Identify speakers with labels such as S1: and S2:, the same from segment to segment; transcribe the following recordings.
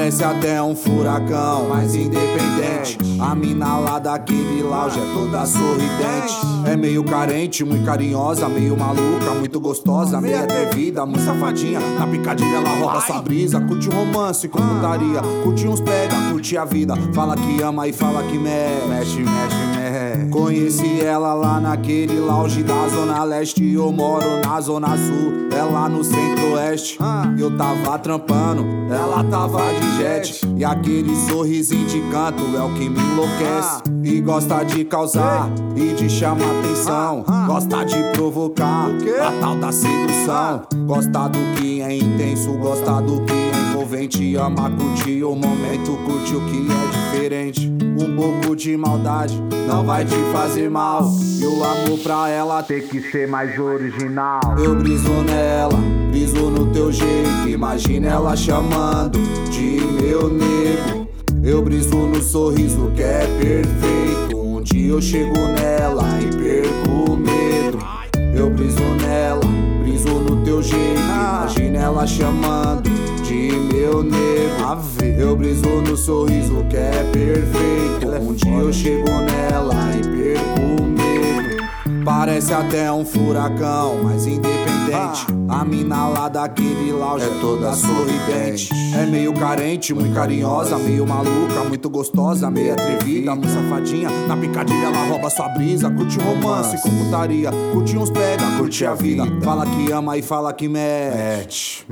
S1: Parece até um furacão, mas independente. A mina lá daquele lounge é toda sorridente. É meio carente, muito carinhosa, meio maluca, muito gostosa, meio atrevida, muito safadinha. Na picadilha ela rouba sua brisa. Curte um romance com putaria, curte uns pega, curte a vida. Fala que ama e fala que mexe. Conheci ela lá naquele lounge da Zona Leste. Eu moro na Zona Sul, ela no Centro-Oeste. Eu tava trampando, ela tava de jet. E aquele sorrisinho de canto é o que me enlouquece. E gosta de causar e de chamar atenção. Gosta de provocar a tal da sedução. Gosta do que é intenso, gosta do que é envolvente. Ama curtir o momento, curte o que é diferente. Um pouco de maldade não vai te fazer mal. E o amor pra ela tem que ser mais original. Eu briso nela, briso no teu jeito. Imagina ela chamando de meu nego. Eu briso no sorriso que é perfeito. Um dia eu chego nela e perco o medo. Eu briso nela, briso no teu jeito. Imagina ela chamando de meu nego. Eu briso no sorriso que é perfeito. Um dia eu chego nela e perco o medo. Parece até um furacão, mas independente. A mina lá daquele lounge é toda sorridente. É meio carente, muito carinhosa, meio maluca, muito gostosa, meio atrevida, muito safadinha. Na picadilha ela rouba sua brisa. Curte um romance com putaria, curte uns pega, curte a vida. Fala que ama e fala que mete.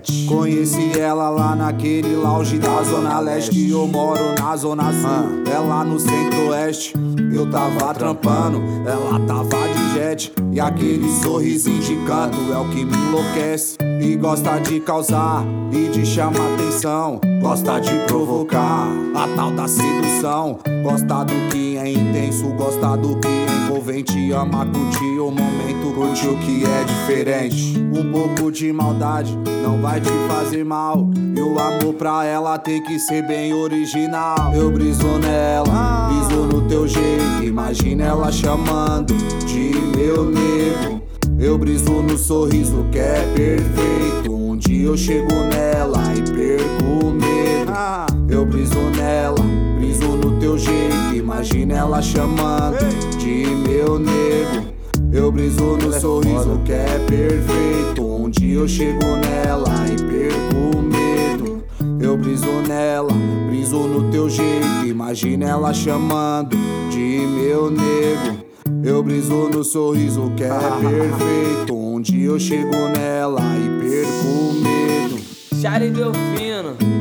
S1: Conheci ela lá naquele lounge da Zona Leste. Eu moro na Zona Sul, ela no Centro-Oeste. Eu tava trampando, ela tava de jet. E aquele sorrisinho de canto é o que me enlouquece. E gosta de causar e de chamar atenção. Gosta de provocar a tal da sedução. Gosta do que é intenso, gosta do que é envolvente. Ama curtir o momento, curte o que é diferente. Um pouco de maldade não vai te fazer mal. E o amor pra ela tem que ser bem original. Eu briso nela, briso no teu jeito. Imagina ela chamando de meu nego. Eu briso no sorriso que é perfeito. Um dia eu chego nela e perco o medo. Eu briso nela, briso no teu jeito. Imagina ela chamando de meu nego. Eu briso no sorriso que é perfeito. Um dia eu chego nela e perco o medo. Eu briso nela, briso no teu jeito. Imagina ela chamando de meu nego. Eu briso no sorriso que é perfeito. Um dia eu chego nela e perco o medo.
S2: Charlie Delfino